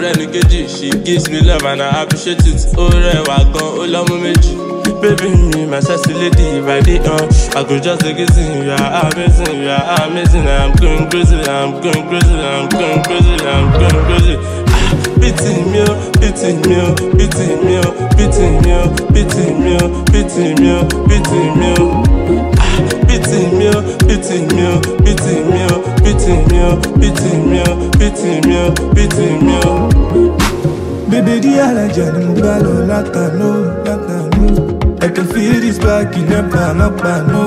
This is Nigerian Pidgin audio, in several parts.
Renikeji, she gives me love and I appreciate it. Oh, Rewagon, oh, love me. Baby, me, my sexy lady, right on. I could just take it in. You are amazing, you are amazing. I'm going crazy, I'm going crazy, I'm going crazy, I'm going crazy. Pity me, pity me, pity me, pity me, pity me, pity me, pity me. Pity me, pity me, pity me, pity me, pity me, pity me, pity me. Baby, the allergen, mobile, latano. I can feel this back in the pan, no.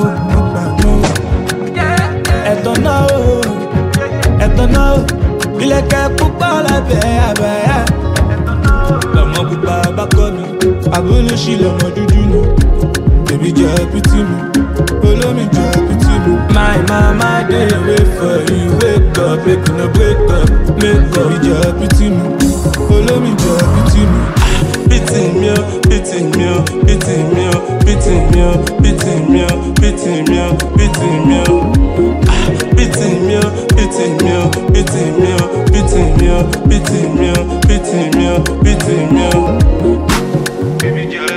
I don't know. Il est qu'un poupa la paix, l'homme poupa bakono, abonne chi l'homme du dune. Baby, just pity me, follow me, just pity me. My mama, they wait for you, wake up, make no break up, make up. Baby, just pity me, follow me, just pity me. Pity me, pity me, pity me, pity me, pity me, pity me, pity me. Pity me, pity me, pity me, pity me, pity me, pity me, pity me. Baby,